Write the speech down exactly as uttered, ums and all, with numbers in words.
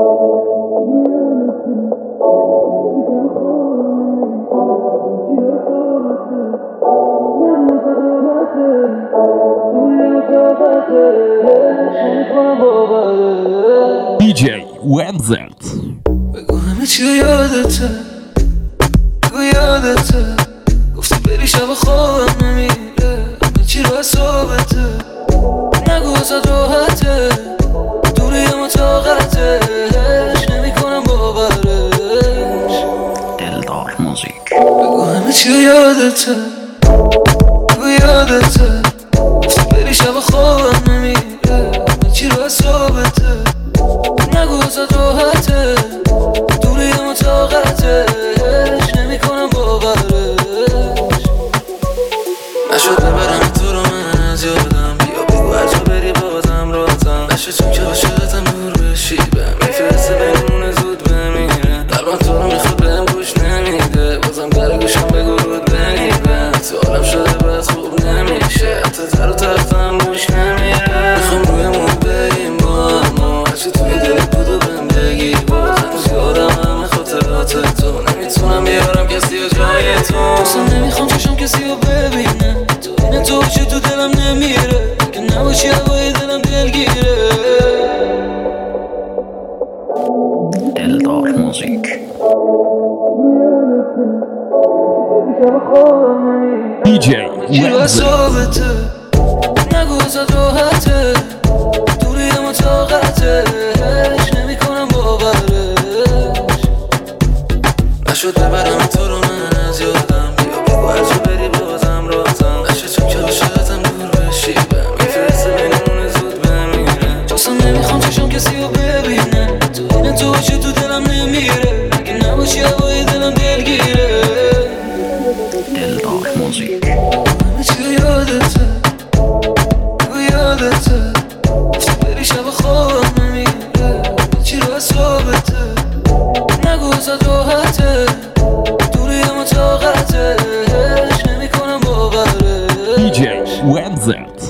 دی جی ونزلت بگو همه چی رو یادته، بگو یادته گفتی بری شب خوابم نمیره، همه چی رو حسابته، نگو ازت راحته، دوری اما طاقتش نمیکنم باورش. دلدار موزیک. بگو همه چی رو یادته، بگو یادته گفتی بری شب خوابم نمیره، همه چی رو حسابته، نگو ازت راحته، دوری اما طاقتش نمیکنم باورش. نشد ببرم تو رو من از یادم، بیا بگو هر جا بری بازم راحتم، نشد چون که عاشقتم دور بشی بهم میفرسته بینمونه زود بمیره، قلبم تو رو میخواد بهم گوش نمیده، بازم در گوشم بگو رود بمیره، تو حالم شده بد خوب نمیشه، حتی تر و تختم گوش نمیره، میخوام روی مون بریم با اما هرچی توی دلت بود و بهم بگی، بازم یادم همه خاطرات تو، نمیتونم بیارم کسی و جای تو، اصلا نمیخوام چشم کسی رو ببینه، تو اینه تو چه تو دلم نمیره، که نباشی هوای دلم دلگیره. دلدار موزیک. دی جی ونزلت. نگو ازت راحته، دوری اما طاقتش نمیکنم باورش. نشد ببرم تو رو من از یادم، بیا بگو هر جا بری بازم راحتم، نشد چون که عاشقتم دور بشی بهم میفرسته بینمونه زود بمیره، اصلا نمیخوام چشم کسی رو ببینه، تو اینه تو چه تو دلم نمیره، که نباشی هوای دلم دلگیره. دلدار موزیک. همه چی رو یادته، بگو یادته گفتی بری شب خوابم نمیره، همه چی رو حسابته، نگو ازت راحته، دوری اما طاقتش نمیکنم باورش. دی جی ونزلت.